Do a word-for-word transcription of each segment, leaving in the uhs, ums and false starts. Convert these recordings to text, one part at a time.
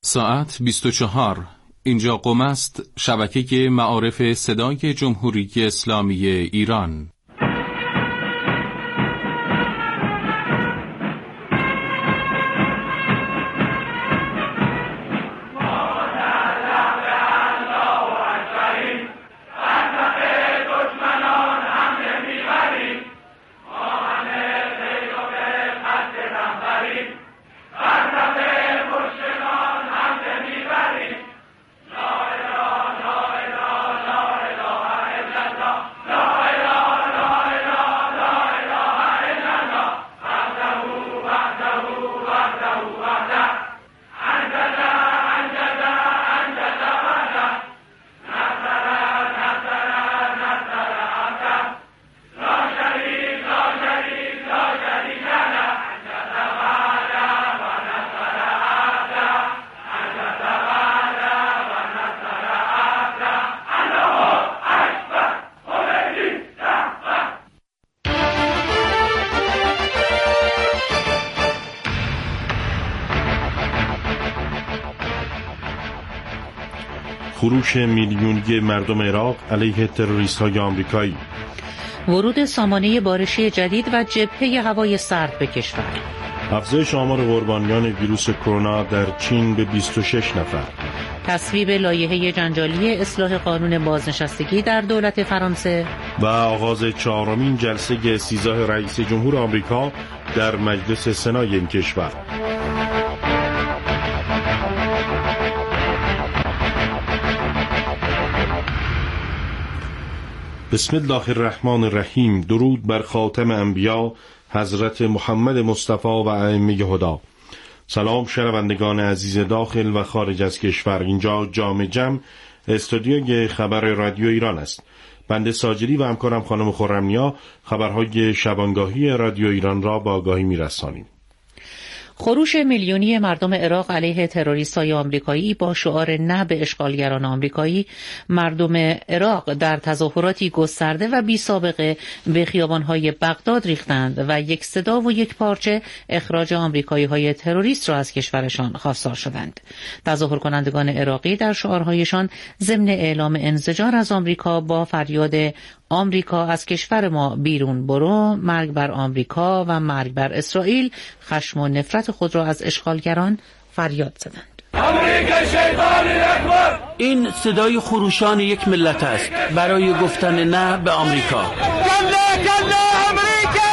ساعت بیست و چهار. اینجا قم است، شبکه معارف صدای جمهوری اسلامی ایران. خروش میلیونی مردم عراق علیه تروریست‌های آمریکایی، ورود سامانه بارشی جدید و جبهه هوای سرد به کشور، افزایش آمار قربانیان ویروس کرونا در چین به بیست و شش نفر، تصویب لایحه جنجالی اصلاح قانون بازنشستگی در دولت فرانسه و آغاز چهارمین جلسه استیضاح رئیس جمهور آمریکا در مجلس سنای این کشور. بسم الله الرحمن الرحیم. درود بر خاتم انبیا حضرت محمد مصطفی و ائمه هدا. سلام شنوندگان عزیز داخل و خارج از کشور. اینجا جام جم استودیوی خبر رادیو ایران است. بنده ساجری و همکارم خانم خرمنیا خبرهای شبانگاهی رادیو ایران را با آگاهی می‌رسانیم. خروش میلیونی مردم عراق علیه تروریست‌های آمریکایی با شعار نه به اشغالگران آمریکایی، مردم عراق در تظاهراتی گسترده و بی سابقه به خیابان‌های بغداد ریختند و یک صدا و یک پارچه اخراج آمریکایی‌های تروریست را از کشورشان خواستار شدند. تظاهر کنندگان عراقی در شعارهایشان ضمن اعلام انزجار از آمریکا با فریاد آمریکا از کشور ما بیرون برو، مرگ بر آمریکا و مرگ بر اسرائیل، خشم و نفرت خود را از اشغالگران فریاد زدند. آمریکا شیطان اکبر. این صدای خروشان یک ملت است برای گفتن نه به آمریکا. کلا کلا آمریکا.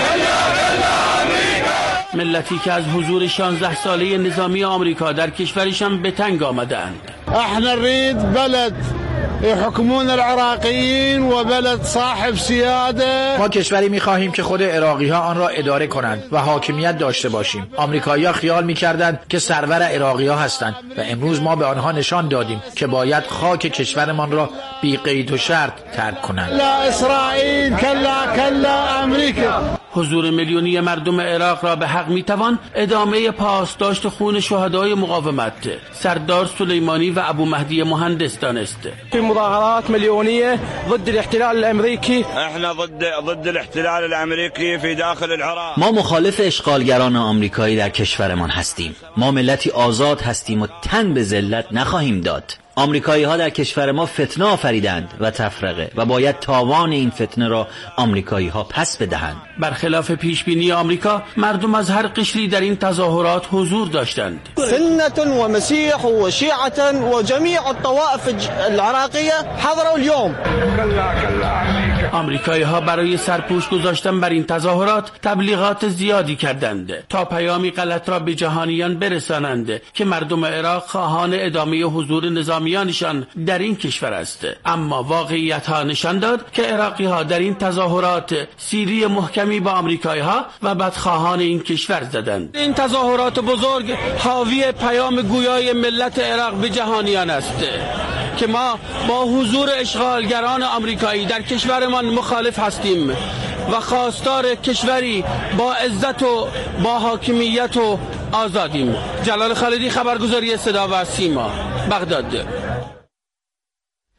ملتی که از حضور شانزده ساله نظامی آمریکا در کشورشان به تنگ آمدند. احنا نريد بلد يحكمون العراقيين و بلد صاحب سیاده. ما کشوری می‌خواهیم که خود عراقی ها آن را اداره کنند و حاکمیت داشته باشیم. آمریکایی‌ها خیال می‌کردند که سرور عراقی ها هستند و امروز ما به آنها نشان دادیم که باید خاک کشورمان را بی قید و شرط ترک کنند. لا اسرائیل کلا کلا آمریکا. حضور میلیونی مردم عراق را به حق میتوان ادامه پاسداشت خون شهدای مقاومت سردار سلیمانی و ابو مهدی مهندس دانست. في مظاهرات مليونية ضد الاحتلال الامریکی. احنا ضد ضد الاحتلال الامریکی في داخل العراق. ما مخالف اشغالگران آمریکایی در کشورمان هستیم. ما ملتی آزاد هستیم و تن به ذلت نخواهیم داد. آمریکایی ها در کشور ما فتنه آفریدند و تفرقه و باید تاوان این فتنه را آمریکایی ها پس بدهند. برخلاف پیش بینی آمریکا، مردم از هر قشری در این تظاهرات حضور داشتند. سنة و مسیح و شیعة و جمیع الطوائف العراقیه حضروا اليوم. آمریکایی ها برای سرپوش گذاشتن بر این تظاهرات تبلیغات زیادی کردند تا پیامی غلط را به جهانیان برسانند که مردم عراق خواهان ادامه حضور نظامیانشان در این کشور است. اما واقعیت ها نشان داد که عراقی ها در این تظاهرات سیری محکمی با آمریکایی ها و بدخواهان این کشور زدند. این تظاهرات بزرگ حاوی پیام گویای ملت عراق به جهانیان است که ما با حضور اشغالگران آمریکایی در کشورمان مخالف هستیم و خواستار کشوری با عزت و با حاکمیت و آزادیم. جلال خالدی، خبرگزاری صدا و سیما، بغداد.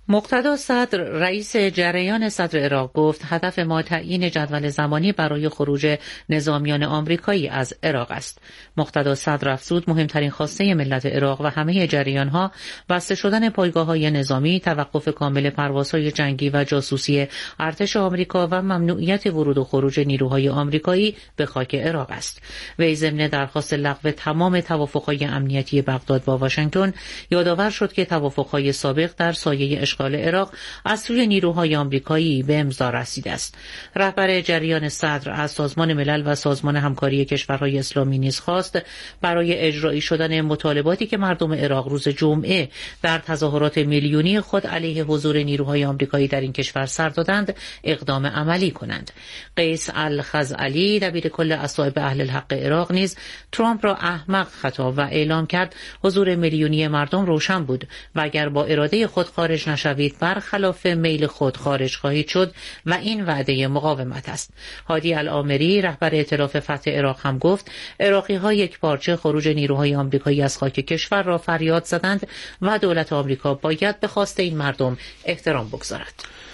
مقتدا صدر رئیس جریان صدر عراق گفت هدف ما تعیین جدول زمانی برای خروج نظامیان آمریکایی از عراق است. مقتدا صدر افزود مهمترین خواسته ملت عراق و همه جریانها بسته شدن پایگاه‌های نظامی، توقف کامل پروازهای جنگی و جاسوسی ارتش آمریکا و ممنوعیت ورود و خروج نیروهای آمریکایی به خاک عراق است. وی ضمن درخواست لغو تمام توافق‌های امنیتی بغداد با واشنگتن یادآور شد که توافق‌های سابق در سایه اشغال عراق از سوی نیروهای آمریکایی به امضا رسیده است. رهبر جریان صدر از سازمان ملل و سازمان همکاری کشورهای اسلامی نیز خواست برای اجرایی شدن مطالباتی که مردم عراق روز جمعه در تظاهرات میلیونی خود علیه حضور نیروهای آمریکایی در این کشور سر دادند اقدام عملی کنند. قیس الخزعلی دبیر کل اصائب اهل الحق عراق نیز ترامپ را احمق خطاب و اعلام کرد حضور میلیونی مردم روشن بود و اگر با اراده خود خارج نشوید برخلاف میل خود خارج خواهید شد و این وعده مقاومت است. هادی العامری رهبر ائتلاف فتح عراق هم گفت عراقی ها یک پارچه خروج نیروهای آمریکایی از خاک کشور را فریاد زدند و دولت آمریکا باید به خواست این مردم احترام بگذارد.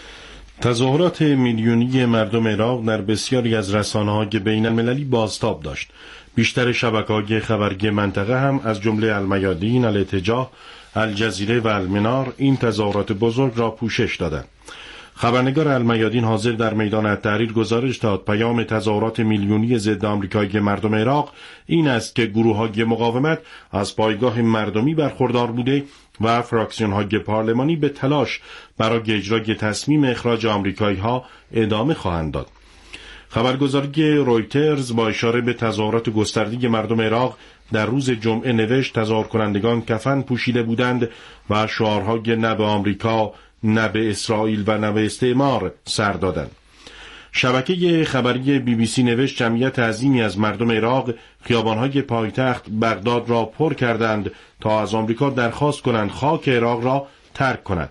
تظاهرات میلیونی مردم عراق در بسیاری از رسانه‌های بین المللی بازتاب داشت. بیشتر شبکه‌های خبری منطقه هم از جمله المیادین، الاتجاه، الجزیره و المنار این تظاهرات بزرگ را پوشش دادند. خبرنگار المیادین حاضر در میدان التحریر گزارش داد پیام تظاهرات میلیونی ضد آمریکایی مردم عراق این است که گروه‌های مقاومت از پایگاه مردمی برخوردار بوده و فراکسیون‌های پارلمانی به تلاش برای اجرای تصمیم اخراج آمریکایی‌ها ادامه خواهند داد. خبرگزاری رویترز با اشاره به تظاهرات گسترده مردم عراق در روز جمعه نوشت تظاهر کنندگان کفن پوشیده بودند و شعارهای نه به آمریکا، نه به اسرائیل و نه به استعمار سر دادند. شبکه خبری بی بی سی نوشت جمعیت عظیمی از مردم عراق خیابانهای پایتخت بغداد را پر کردند تا از آمریکا درخواست کنند خاک عراق را ترک کند.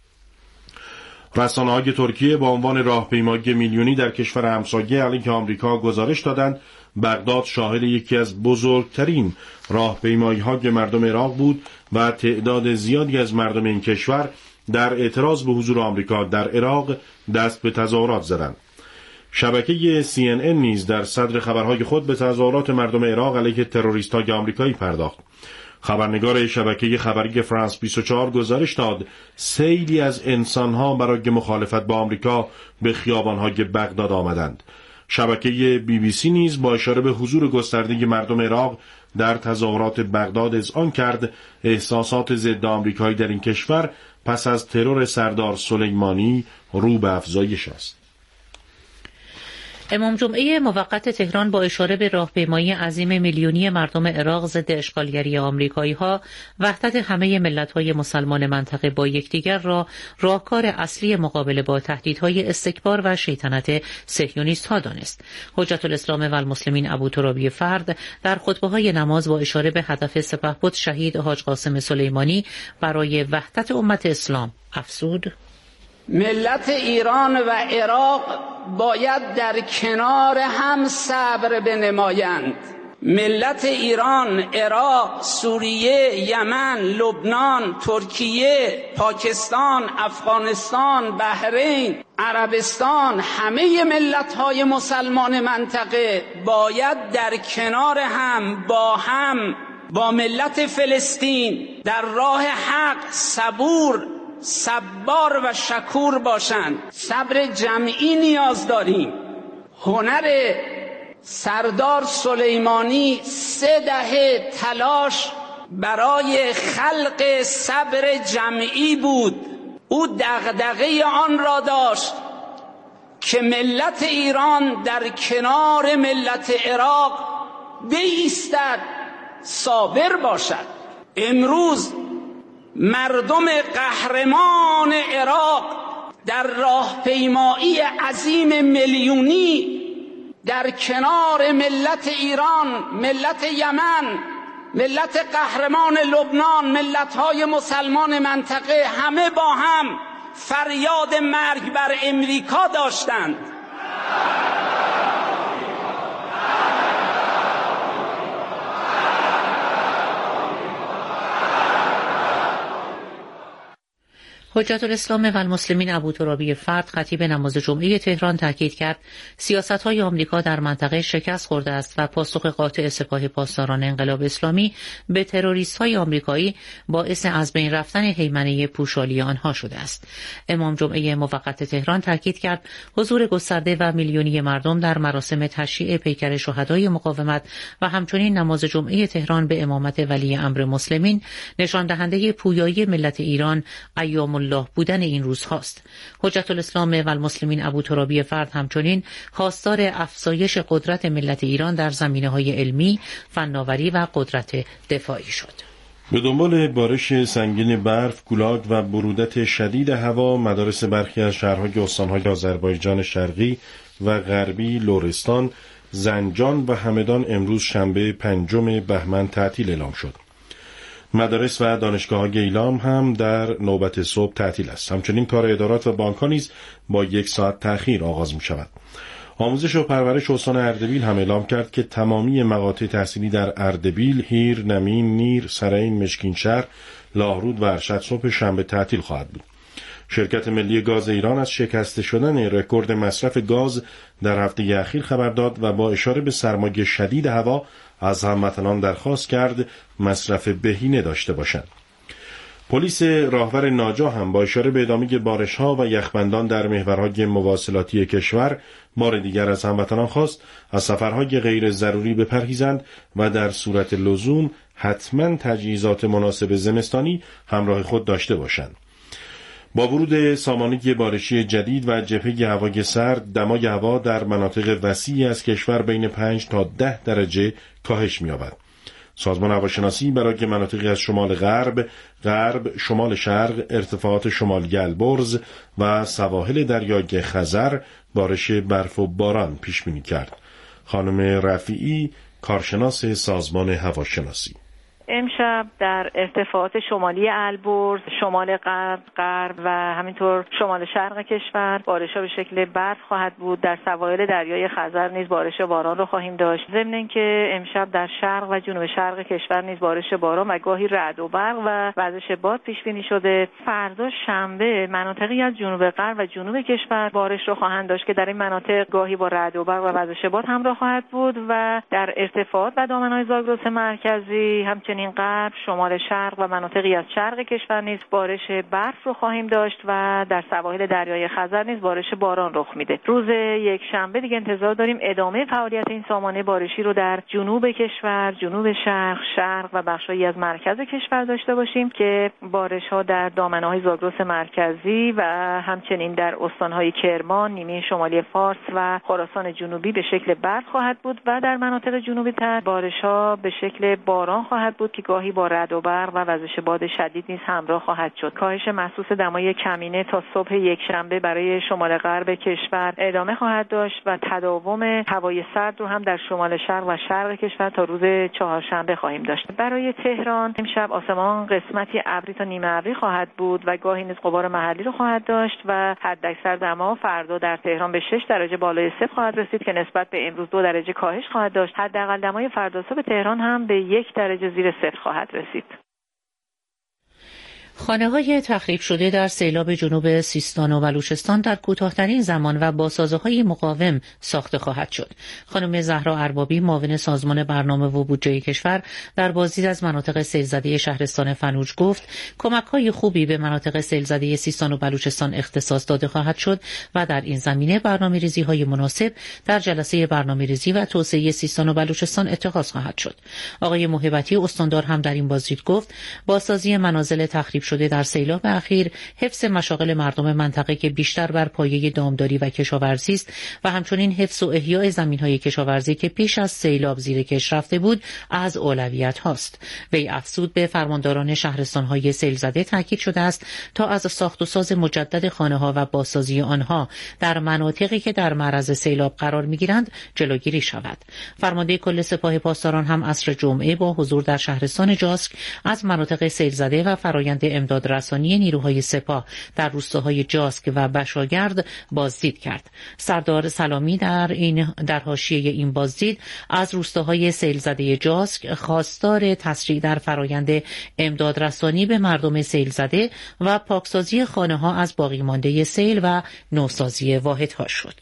رسانه‌های ترکیه با عنوان راهپیمایی میلیونی در کشور همسایه علیه آمریکا گزارش دادند بغداد شاهد یکی از بزرگترین راهپیمایی‌های مردم عراق بود و تعداد زیادی از مردم این کشور در اعتراض به حضور آمریکا در عراق دست به تظاهرات زدند. شبکه سی ان ان نیز در صدر خبرهای خود به تظاهرات مردم عراق علیه تروریست‌های آمریکایی پرداخت. خبرنگار شبکه خبری فرانس بیست و چهار گزارش داد سیلی از انسانها برای مخالفت با آمریکا به خیابان‌های بغداد آمدند. شبکه بی بی سی نیز با اشاره به حضور گسترده مردم عراق در تظاهرات بغداد اذعان کرد احساسات ضد آمریکایی در این کشور پس از ترور سردار سلیمانی رو به افزایش است. امام جمعه موقت تهران با اشاره به راهپیمایی عظیم میلیونی مردم عراق ضد اشغالگری آمریکایی‌ها وحدت همه ملت‌های مسلمان منطقه با یکدیگر را راهکار اصلی مقابله با تهدیدهای استکبار و شیطنت صهیونیست‌ها دانست. حجت الاسلام و المسلمین ابو ترابی فرد در خطبه‌های نماز با اشاره به هدف سپهبد شهید حاج قاسم سلیمانی برای وحدت امت اسلام افزود: ملت ایران و عراق باید در کنار هم صبر بنمایند. ملت ایران، عراق، سوریه، یمن، لبنان، ترکیه، پاکستان، افغانستان، بحرین، عربستان، همه ملت‌های مسلمان منطقه باید در کنار هم با هم با ملت فلسطین در راه حق صبور، صبار و شکور باشند. صبر جمعی نیاز داریم. هنر سردار سلیمانی سه دهه تلاش برای خلق صبر جمعی بود. او دغدغه آن را داشت که ملت ایران در کنار ملت عراق بایستد، صابر باشد. امروز مردم قهرمان عراق در راهپیمایی عظیم میلیونی در کنار ملت ایران، ملت یمن، ملت قهرمان لبنان، ملت‌های مسلمان منطقه همه با هم فریاد مرگ بر امریکا داشتند. حجت الاسلام و المسلمین ابوترابی فرد خطیب نماز جمعه تهران تاکید کرد سیاست‌های آمریکا در منطقه شکست خورده است و پاسخ قاطع سپاه پاسداران انقلاب اسلامی به تروریست‌های آمریکایی باعث از بین رفتن هیمنه پوشالی آنها شده است. امام جمعه موقت تهران تاکید کرد حضور گسترده و میلیونی مردم در مراسم تشییع پیکر شهدای مقاومت و همچنین نماز جمعه تهران به امامت ولی امر مسلمین نشان دهنده پویایی ملت ایران ایام الله بودن این روز هاست. حجت الاسلام و المسلمین ابوترابی فرد همچنین خواستار افزایش قدرت ملت ایران در زمینه‌های علمی، فناوری و قدرت دفاعی شد. به دنبال بارش سنگین برف، گلاگ و برودت شدید هوا، مدارس برخی از شهرهای استان‌های آذربایجان شرقی و غربی، لرستان، زنجان و همدان امروز شنبه پنجم بهمن تعطیل اعلام شد. مدارس و دانشگاه‌های ایلام هم در نوبت صبح تعطیل است. همچنین کار ادارات و بانک‌ها نیز با یک ساعت تأخیر آغاز می‌شود. آموزش و پرورش استان اردبیل هم اعلام کرد که تمامی مقاطع تحصیلی در اردبیل، هیر، نمین، نیر، سرین، مشکینشهر، لاهرود و ارشد صبح شنبه تعطیل خواهد بود. شرکت ملی گاز ایران از شکسته شدن رکورد مصرف گاز در هفته اخیر خبر داد و با اشاره به سرمای شدید هوا از هموطنان درخواست کرد مصرف بهینه داشته باشند. پلیس راهور ناجا هم با اشاره به ادامه بارش‌ها و یخبندان در محورهای مواصلاتی کشور بار دیگر از هموطنان خواست از سفرهای غیر ضروری بپرهیزند و در صورت لزوم حتما تجهیزات مناسب زمستانی همراه خود داشته باشند. با ورود سامانه بارشی جدید و جبهه هوای سرد، دمای هوا در مناطق وسیعی از کشور بین پنج تا ده درجه کاهش می‌یابد. سازمان هواشناسی برای مناطقی از شمال غرب، غرب، شمال شرق، ارتفاعات شمالی البرز و سواحل دریای خزر بارش برف و باران پیش بینی کرد. خانم رفیعی، کارشناس سازمان هواشناسی: امشب در ارتفاعات شمالی البرز، شمال غرب، غرب و همینطور شمال شرق کشور بارش‌ها به شکل برف خواهد بود. در سواحل دریای خزر نیز بارش و باران رو خواهیم داشت. ضمن اینکه امشب در شرق و جنوب شرق کشور نیز بارش باران و گاهی رعد و برق و وزش باد پیش بینی شده. فردا شنبه مناطقی از جنوب غرب و جنوب کشور بارش رو خواهند داشت که در این مناطق گاهی با رعد و برق و وزش باد همراه خواهد بود و در ارتفاعات و دامنه‌های زاگرس مرکزی همچنین این غرب، شمال شرق و مناطقی از شرق کشور نیز بارش برف رو خواهیم داشت و در سواحل دریای خزر نیز بارش باران رخ میده. روز یک شنبه دیگه انتظار داریم ادامه فعالیت این سامانه بارشی رو در جنوب کشور، جنوب شرق، شرق و بخشایی از مرکز کشور داشته باشیم که بارش ها در دامنه‌های زاگرس مرکزی و همچنین در استان‌های کرمان، نیمه شمالی فارس و خراسان جنوبی به شکل برف خواهد بود و در مناطق جنوبی تر بارش ها به شکل باران خواهد بود که گاهی با رعد و برق و وزش باد شدید نیز همراه خواهد شد. کاهش محسوس دمای کمینه تا صبح یک شنبه برای شمال غرب کشور ادامه خواهد داشت و تداوم هوای سرد رو هم در شمال شرق و شرق کشور تا روز چهارشنبه خواهیم داشت. برای تهران امشب آسمان قسمتی ابری تا نیمه ابری خواهد بود و گاهی نیز غبار محلی رو خواهد داشت و حداکثر دما فردا در تهران به شش درجه بالای صفر خواهد رسید که نسبت به امروز دو درجه کاهش خواهد داشت. حداقل دمای فردا صبح تهران هم به یک درجه زیر صفر خواهد رسید. خانه‌های تخریب شده در سیلاب جنوب سیستان و بلوچستان در کوتاه‌ترین زمان و با سازه‌های مقاوم ساخته خواهد شد. خانم زهرا اربابی، معاون سازمان برنامه و بودجه کشور، در بازدید از مناطق سیل‌زده شهرستان فنوج گفت کمک‌های خوبی به مناطق سیل‌زده سیستان و بلوچستان اختصاص داده خواهد شد و در این زمینه برنامه‌ریزی‌های مناسب در جلسه برنامه‌ریزی و توسعه سیستان و بلوچستان اتخاذ خواهد شد. آقای موهبتی استاندار هم در این بازدید گفت بازسازی منازل تخریب شده در سیلاب اخیر، حفظ مشاغل مردم منطقه که بیشتر بر پایه دامداری و کشاورزی است و همچنین حفظ و احیاء زمین‌های کشاورزی که پیش از سیلاب زیر کش رفته بود از اولویت هاست. وی افزود به فرمانداران شهرستان‌های سیل زده تاکید شده است تا از ساخت و ساز مجدد خانه‌ها و بازسازی آنها در مناطقی که در معرض سیلاب قرار می‌گیرند جلوگیری شود. فرمانده کل سپاه پاسداران هم عصر جمعه با حضور در شهرستان جاسک از مناطق سیل زده و فرآیند امدادرسانی نیروهای سپاه در روستاهای جاسک و بشاگرد بازدید کرد. سردار سلامی در این در حاشیه این بازدید از روستاهای سیل زده جاسک خواستار تسریع در فرایند امدادرسانی به مردم سیل زده و پاکسازی خانه ها از باقی مانده سیل و نوسازی واحدها شد.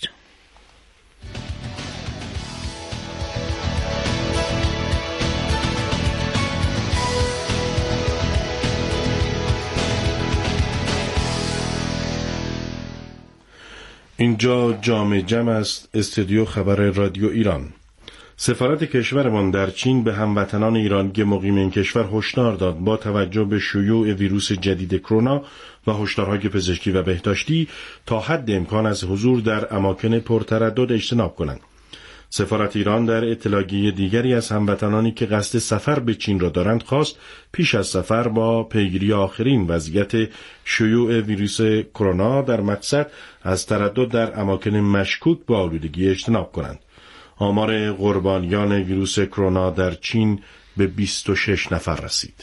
اینجا جام جم است، استودیو خبر رادیو ایران. سفارت کشورمان در چین به هموطنان ایران که مقیم این کشور هشدار داد با توجه به شیوع ویروس جدید کرونا و هشدارهای پزشکی و بهداشتی تا حد امکان از حضور در اماکن پرتردد اجتناب کنند. سفارت ایران در اطلاعیه دیگری از هموطنانی که قصد سفر به چین را دارند خواست پیش از سفر با پیگیری آخرین وضعیت شیوع ویروس کرونا در مقصد از تردد در اماکن مشکوک به آلودگی اجتناب کنند. آمار قربانیان ویروس کرونا در چین به بیست و شش نفر رسید.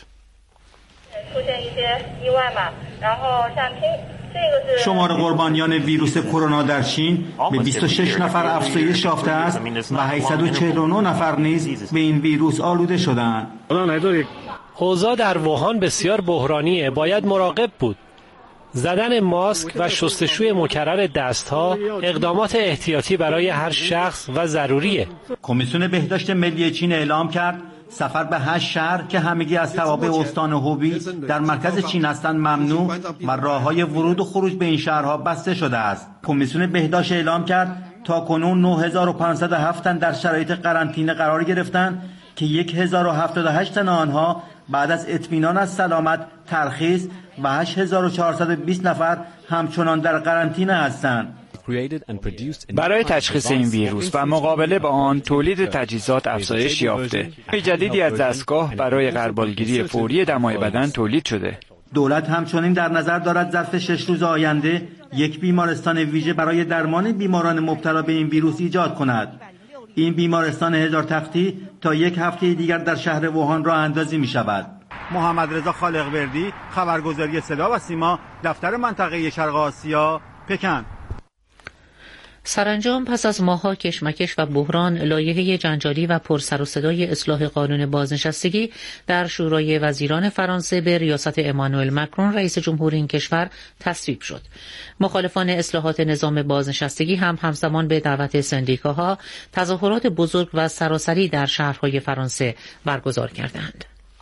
شمار قربانیان ویروس کرونا در چین به بیست و شش نفر افزایش یافته است و هشتصد و چهل و نه نفر نیز به این ویروس آلوده شدند. اوضاع در ووهان بسیار بحرانیه، باید مراقب بود. زدن ماسک و شستشوی مکرر دستها اقدامات احتیاطی برای هر شخص و ضروریه. کمیسیون بهداشت ملی چین اعلام کرد سفر به هشت شهر که همگی از توابع استان هوبی در مرکز چین هستند ممنوع و راههای ورود و خروج به این شهرها بسته شده است. کمیسیون بهداشت اعلام کرد تا کنون نه هزار و پانصد و هفت تن در شرایط قرنطینه قرار گرفتند که هزار و هفتاد و هشت تن آنها بعد از اطمینان از سلامت ترخیص و هشت هزار و چهارصد و بیست نفر همچنان در قرنطینه هستند. برای تشخیص این ویروس و مقابله با آن تولید تجهیزات افزایش یافته. جدیدی از دستگاه برای غربالگیری فوری دمای بدن تولید شده. دولت همچنین در نظر دارد ظرف شش روز آینده یک بیمارستان ویژه برای درمان بیماران مبتلا به این ویروس ایجاد کند. این بیمارستان هزار تختی تا یک هفته دیگر در شهر ووهان راه اندازی می شود. محمد رضا خالق‌وردی، خبرگزاری صدا و سیما، دفتر منطقه شرق آسیا، پکن. سرانجام پس از ماه‌ها کشمکش و بحران، لایحه جنجالی و پرسر و صدای اصلاح قانون بازنشستگی در شورای وزیران فرانسه به ریاست امانوئل مکرون رئیس جمهور این کشور تصویب شد. مخالفان اصلاحات نظام بازنشستگی هم همزمان به دعوت سندیکاها تظاهرات بزرگ و سراسری در شهرهای فرانسه برگزار کردند.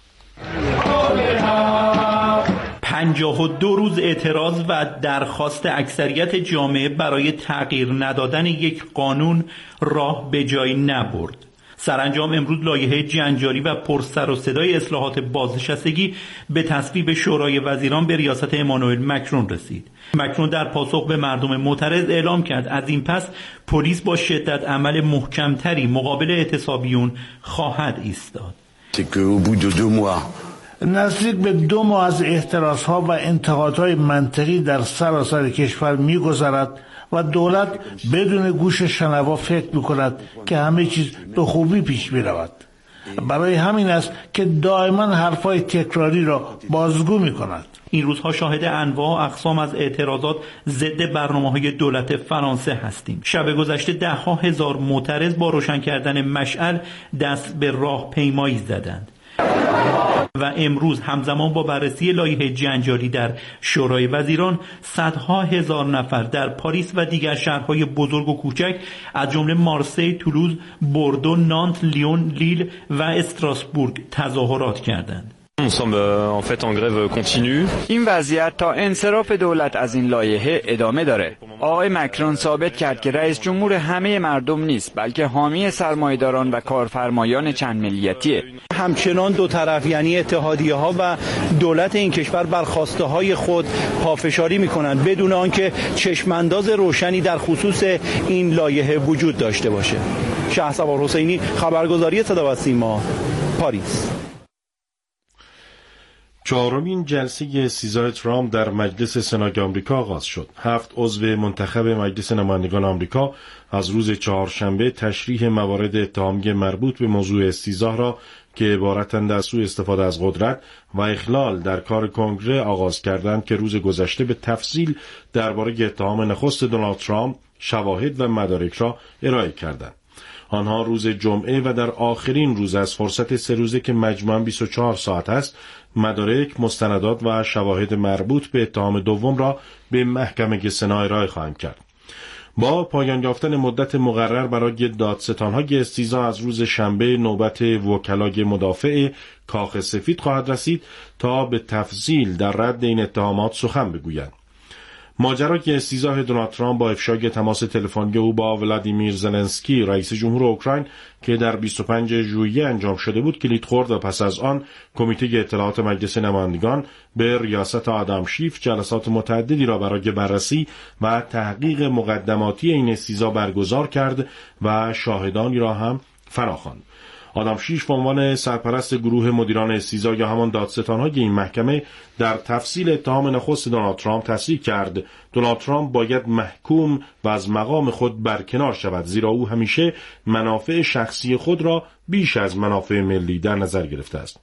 پنجاه و دو روز اعتراض و درخواست اکثریت جامعه برای تغییر ندادن یک قانون راه به جایی نبرد. سرانجام امروز لایحه جنجالی و پرسر و صدای اصلاحات بازنشستگی به تصویب شورای وزیران به ریاست امانوئل مکرون رسید. مکرون در پاسخ به مردم معترض اعلام کرد از این پس پلیس با شدت عمل محکمتری مقابل اعتصابیون خواهد ایستاد. نزدیک به دو ماه از اعتراضها و انتقادهای منطقی در سراسر کشور می‌گذرد و دولت بدون گوش شنوا فکر می‌کند که همه چیز به خوبی پیش می‌رود. برای همین است که دائما حرفای تکراری را بازگو می‌کند. این روزها شاهد انواع و اقسام از اعتراضات ضد برنامه‌های دولت فرانسه هستیم. شب گذشته ده ها هزار معترض با روشن کردن مشعل دست به راهپیمایی زدند. و امروز همزمان با بررسی لایحه جنجالی در شورای وزیران صدها هزار نفر در پاریس و دیگر شهرهای بزرگ و کوچک از جمله مارسی، تولوز، بوردو، نانت، لیون، لیل و استراسبورگ تظاهرات کردند. این وضعیت تا انصراف دولت از این لایحه ادامه داره. آقای مکرون ثابت کرد که رئیس جمهور همه مردم نیست، بلکه حامی سرمایه‌داران و کارفرمایان چند ملیتیه. همچنان دو طرف یعنی اتحادیه ها و دولت این کشور بر خواسته های خود پافشاری میکنند بدون آنکه چشمانداز روشنی در خصوص این لایحه وجود داشته باشه. شهسوار حسینی، خبرگزاری صدا و سیما، پاریس. چهارمین جلسه سیزار ترامپ در مجلس سنای آمریکا آغاز شد. هفت عضو منتخب مجلس نمایندگان آمریکا از روز چهارشنبه تشریح موارد اتهامی مربوط به موضوع استیضاح را که عبارتند از سوء استفاده از قدرت و اخلال در کار کنگره آغاز کردند که روز گذشته به تفصیل درباره اتهام نخست دونالد ترامپ شواهد و مدارک را ارائه کردند. آنها روز جمعه و در آخرین روز از فرصت سه روزه که مجموعاً بیست و چهار ساعت است، مدارک، مستندات و شواهد مربوط به اتهام دوم را به محکمه سنا ارائه خواهند کرد. با پایان یافتن مدت مقرر برای دادستان‌های استیضاح از روز شنبه نوبت وکلای مدافع کاخ سفید خواهد رسید تا به تفصیل در رد این اتهامات سخن بگویند. ماجرای استیضاح دونالد ترامپ با افشای تماس تلفنی او با ولادیمیر زلنسکی رئیس جمهور اوکراین که در بیست و پنجم ژوئیه انجام شده بود کلید خورد و پس از آن کمیته اطلاعات مجلس نمایندگان به ریاست آدم شیف جلسات متعددی را برای بررسی و تحقیق مقدماتی این استیضاح برگزار کرد و شاهدانی را هم فراخواند. آدم شیف به عنوان سرپرست گروه مدیران استیضاح یا همان دادستان‌های این محکمه در تفصیل اتهام نخست دونالد ترامپ تصریح کرد دونالد ترامپ باید محکوم و از مقام خود برکنار شود، زیرا او همیشه منافع شخصی خود را بیش از منافع ملی در نظر گرفته است.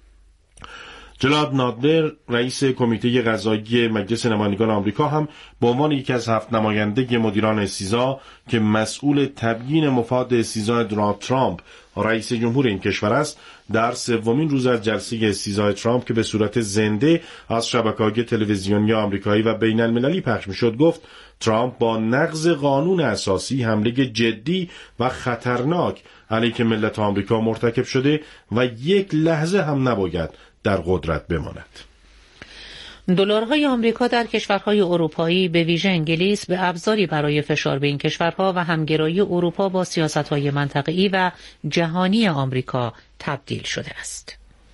جلاد نادلر رئیس کمیته قضایی مجلس نمایندگان آمریکا هم به عنوان یکی از هفت نماینده مدیران استیضاح که مسئول تبیین مفاد استیضاح دونالد ترامپ رئیس جمهور این کشور است، در سومین روز از جلسه استیضاح ترامپ که به صورت زنده از شبکه‌های تلویزیونی آمریکایی و بین المللی پخش می‌شد گفت ترامپ با نقض قانون اساسی حمله جدی و خطرناک علیه ملت آمریکا مرتکب شده و یک لحظه هم نباید در قدرت بماند. دلارهای آمریکا در کشورهای اروپایی به ویژه انگلیس به ابزاری برای فشار به این کشورها و همگرایی اروپا با سیاست‌های منطقه‌ای و جهانی آمریکا تبدیل شده است.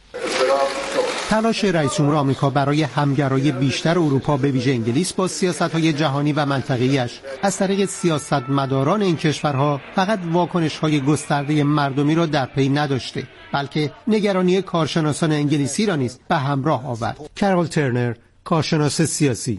تلاش رئیس جمهور آمریکا برای همگرایی بیشتر اروپا به ویژه انگلیس با سیاست‌های جهانی و منطقه‌ایش از طریق سیاستمداران این کشورها فقط واکنش‌های گسترده مردمی را در پی نداشته، بلکه نگرانی کارشناسان انگلیسی را نیز به همراه آورد. کارول ترنر، کارشناس سیاسی: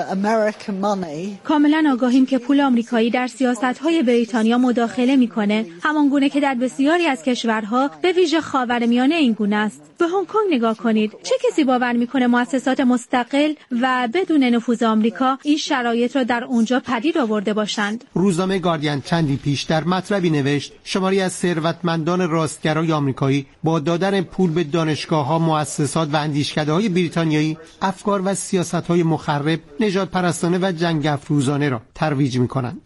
کاملا آگاهیم که پول آمریکایی در سیاست‌های بریتانیا مداخله می‌کنه، همان گونه که در بسیاری از کشورها به ویژه خاورمیانه این گونه است. به هنگ کنگ نگاه کنید. چه کسی باور می‌کنه مؤسسات مستقل و بدون نفوذ آمریکا این شرایط را در اونجا پدید آورده باشند؟ روزنامه گاردین چندی پیش در مطلبی نوشت شماری از ثروتمندان راستگرای آمریکایی با دادن پول به دانشگاه‌ها، مؤسسات و اندیشکده‌های بریتانیایی افکار و سیاست‌های مخرب، نژاد پرستانه و جنگ افروزانه را ترویج می‌کنند.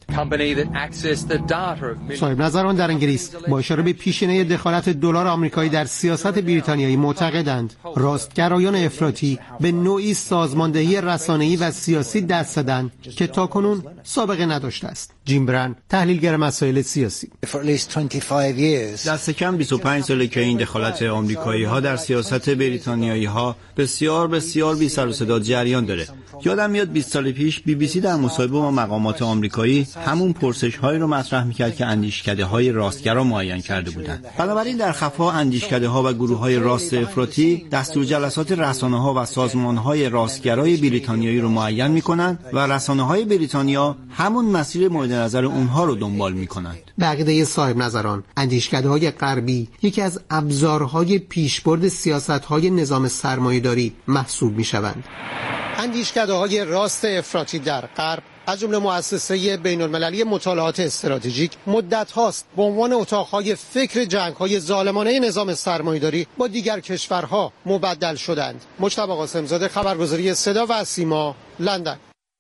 صاحب نظران در انگلیس با اشاره به پیشینه دخالت دلار آمریکایی در سیاست بریتانیایی معتقدند راستگرایان افراطی به نوعی سازماندهی رسانه‌ای و سیاسی دست زدند که تاکنون سابقه نداشته است. جیم برن، تحلیلگر مسائل سیاسی: دست کم بیست و پنج ساله که این دخالت آمریکایی‌ها در سیاست بریتانیایی‌ها بسیار بسیار بی سر و صدا جریان داره. یادم میاد بیست سال پیش بی بی سی در مصاحبه با مقامات آمریکایی همون پرسش‌هایی رو مطرح می‌کرد که اندیشکده‌های راستگرا معین کرده بودند. بنابراین در خفا اندیشکده‌ها و گروه‌های راست افراطی دستور جلسات رسانه‌ها و سازمان‌های راستگرای بریتانیایی رو معین می‌کنند و رسانه‌های بریتانیا همون مسیر مورد نظر اونها رو دنبال می‌کنند. به عقیده صاحب نظران، اندیشکده‌های غربی یکی از ابزارهای پیشبرد سیاست‌های نظام سرمایه‌داری محسوب می‌شوند. اندیشکده‌های راست افراطی در غرب از جمله مؤسسه بین‌المللی مطالعات استراتژیک مدت هاست به عنوان اتاق‌های فکر جنگ‌های ظالمانه نظام سرمایه‌داری با دیگر کشورها مبدل شدند. مجتبی قاسم‌زاده، خبرگزاری صدا و سیما، لندن.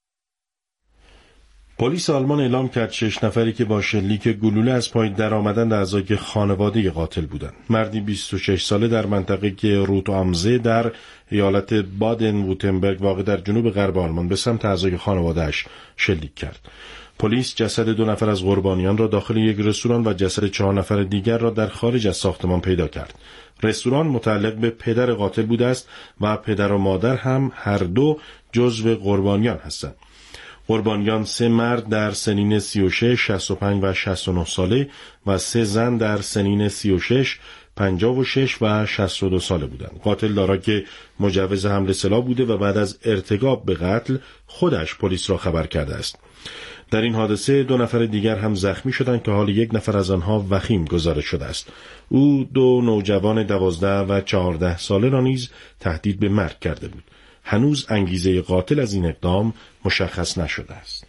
پلیس آلمان اعلام کرد شش نفری که با شلیک گلوله از پای درآمدند اعضای خانواده قاتل بودند. مردی بیست و شش ساله در منطقه روت آمزه در ایالت بادن وورتنبرگ واقع در جنوب غرب آلمان به سمت اعضای خانواده‌اش شلیک کرد. پلیس جسد دو نفر از قربانیان را داخل یک رستوران و جسد چهار نفر دیگر را در خارج از ساختمان پیدا کرد. رستوران متعلق به پدر قاتل بوده است و پدر و مادر هم هر دو جزو قربانیان هستند. قربانیان سه مرد در سنین سی و شش، شصت و پنج و شصت و نه ساله و سه زن در سنین سی و شش، پنجاه و شش و شصت و دو ساله بودند. قاتل دارای مجوز حمل سلاح بوده و بعد از ارتکاب به قتل خودش پلیس را خبر کرده است. در این حادثه دو نفر دیگر هم زخمی شدند که حال یک نفر از آنها وخیم گزارش شده است. او دو نوجوان دوازده و چهارده ساله را نیز تهدید به مرگ کرده بود. هنوز انگیزه قاتل از این اقدام مشخص نشده است.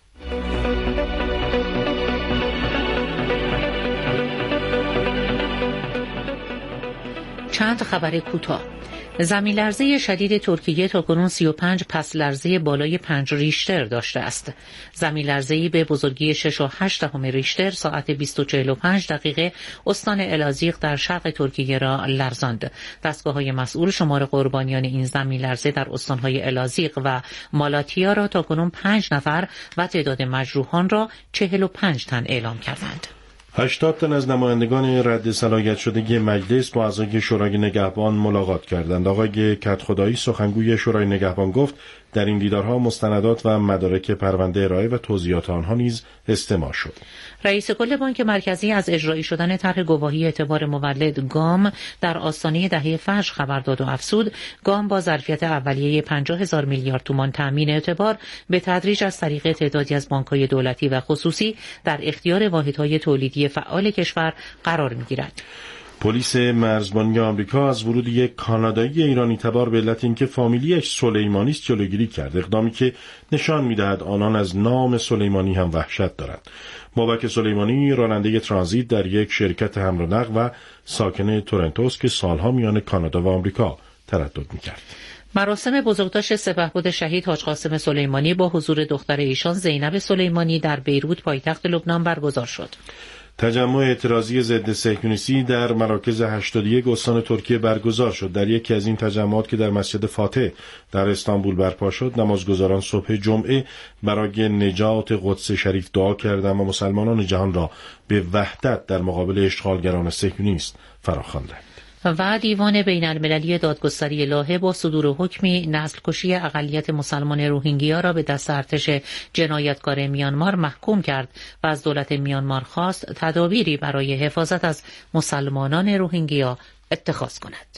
چند خبر کوتاه. زمین لرزه شدید ترکیه تاکنون سی و پنج پس لرزه بالای پنج ریشتر داشته است. زمین لرزه‌ای به بزرگی شش و هشت دهم ریشتر ساعت بیست و چهل و پنج دقیقه استان الازیق در شرق ترکیه را لرزاند. دستگاه‌های مسئول شمار قربانیان این زمین لرزه در استان‌های الازیق و مالاتیا را تاکنون پنج نفر و تعداد مجروحان را چهل و پنج تن اعلام کردند. هشتاد تن از نمایندگان رد صلاحیت شدگی مجلس با اعضای شورای نگهبان ملاقات کردند. آقای کدخدایی سخنگوی شورای نگهبان گفت در این دیدارها مستندات و مدارک پرونده ارائه و توضیحات آنها نیز استماع شد. رئیس کل بانک مرکزی از اجرایی شدن طرح گواهی اعتبار مولد گام در آستانه دهه فجر خبر داد و افزود گام با ظرفیت اولیه پنجاه هزار میلیارد تومان تامین اعتبار به تدریج از طریق تعدادی از بانک‌های دولتی و خصوصی در اختیار واحدهای تولیدی فعال کشور قرار می‌گیرد. پلیس مرزبانی آمریکا از ورود یک کانادایی ایرانی تبار به علت اینکه فامیلیش سلیمانی است جلوگیری کرد، اقدامی که نشان می‌دهد آنان از نام سلیمانی هم وحشت دارند. بابک سلیمانی راننده ترانزیت در یک شرکت حمل و نقل و ساکن تورنتوس که سالها میان کانادا و آمریکا تردد می‌کرد. مراسم بزرگداشت سپهبد شهید حاج قاسم سلیمانی با حضور دختر ایشان زینب سلیمانی در بیروت پایتخت لبنان برگزار شد. تجمع اعتراضی ضد صهیونیستی در مراکز هشتاد و یک استان ترکیه برگزار شد. در یکی از این تجمعات که در مسجد فاتح در استانبول برپا شد، نمازگزاران صبح جمعه برای نجات قدس شریف دعا کردند و مسلمانان جهان را به وحدت در مقابل اشغالگران صهیونیست فراخواندند. و دیوان بین المللی دادگستری لاهه با صدور حکمی نسل کشی اقلیت مسلمان روهینگیا را به دست ارتش جنایتکار میانمار محکوم کرد و از دولت میانمار خواست تدابیری برای حفاظت از مسلمانان روهینگیا اتخاذ کند.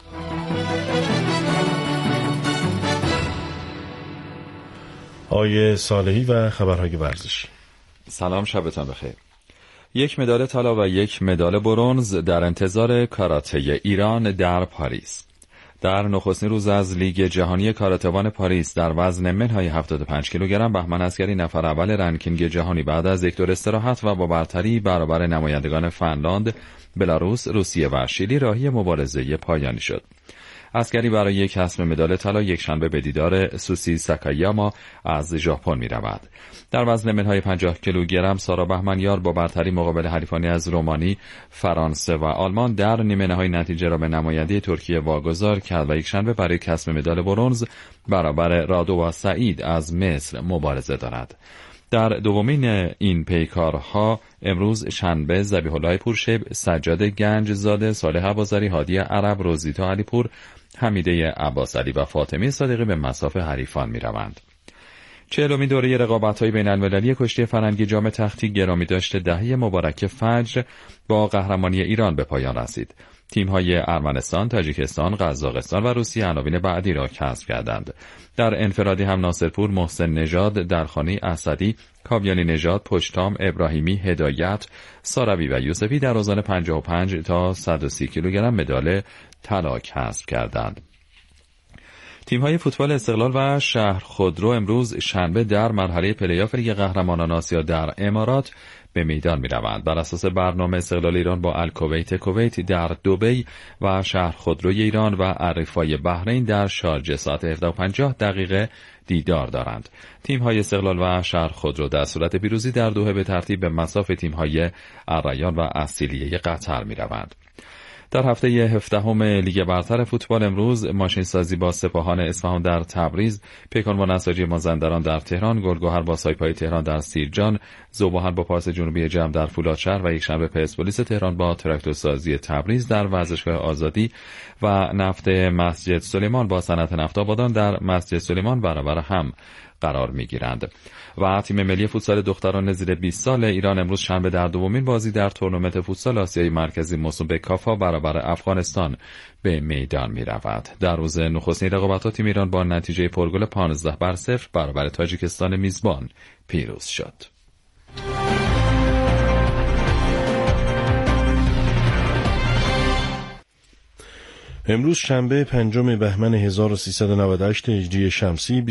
آیه صالحی و خبرهای ورزشی. سلام، شبتان بخیر. یک مدال طلا و یک مدال برنز در انتظار کاراته ایران در پاریس. در نخستین روز از لیگ جهانی کاراته‌وان پاریس در وزن منهای هفتاد و پنج کیلوگرم بهمن عسگری نفر اول رنکینگ جهانی بعد از یک دور استراحت و با برتری برابر نمایندگان فنلاند، بلاروس، روسیه و شیلی راهی مبارزه پایانی شد. عسگری برای کسب مدال طلا یکشنبه به دیدار سوسی ساکایاما از ژاپن می‌رود. در وزن منهای پنجاه کیلوگرم سارا بهمنیار با برتری مقابل حریفانی از رومانی، فرانسه و آلمان در نیمه‌نهایی نتیجه را به نماینده ترکیه واگذار کرد و یکشنبه برای کسب مدال برنز برابر رادو و سعید از مصر مبارزه دارد. در دومین این پیکارها امروز شنبه ذبیح الله پورشیب، سجاد گنجزاده، صالح عباس‌علی، هادی عرب، روزیتا علیپور، حمیده عباسعلی و فاطمه صادقی به مصاف حریفان می‌روند. چهلمین دوره رقابت‌های بین‌المللی کشتی فرنگی جام تختی گرامی داشته دهه مبارک فجر با قهرمانی ایران به پایان رسید. تیم‌های ارمنستان، تاجیکستان، قزاقستان و روسیه عناوین بعدی را کسب کردند. در انفرادی هم ناصرپور، محسن نژاد، درخانی، اسدی، کاویانی نژاد، پشتام، ابراهیمی، هدایت، ساروی و یوسفی در اوزان پنجاه و پنج تا صد و سی کیلوگرم مدال طلا کسب کردند. تیم‌های فوتبال استقلال و شهر خودرو امروز شنبه در مرحله پلی‌آف لیگ قهرمانان آسیا در امارات به میدان می‌روند. بر اساس برنامه استقلال ایران با الکویت کویت در دبی و شهر خودروی ایران و الرفای بحرین در شارجه ساعت هفده و پنجاه دقیقه دیدار دارند. تیم‌های استقلال و شهر خودرو در صورت پیروزی در دوحه به ترتیب به مصاف تیم‌های الریان و اصیلیه قطر می‌روند. در هفته هفدهم لیگ برتر فوتبال امروز ماشین سازی با سپاهان اصفهان در تبریز، پیکان با نساجی مازندران در تهران، گلگهر با سایپای تهران در سیرجان، ذوباهن با پارس جنوبی جمع در فولادشهر و یکشنبه پرسپولیس تهران با تراکتورسازی تبریز در ورزشگاه آزادی و نفت مسجد سلیمان با صنعت نفت آبادان در مسجد سلیمان برابر هم قرار می‌گیرند. و تیم ملی فوتسال دختران زیر بیست سال ایران امروز شنبه در دومین بازی در تورنمنت فوتسال آسیای مرکزی موسوم به کافا برابر برابر افغانستان به میدان می رود. در روز نخستین رقابتات تیم ایران با نتیجه پرگل پانزده بر صفر برابر تاجیکستان میزبان پیروز شد. امروز شنبه پنجم بهمن هزار و سیصد و نود و هشت هجری شمسی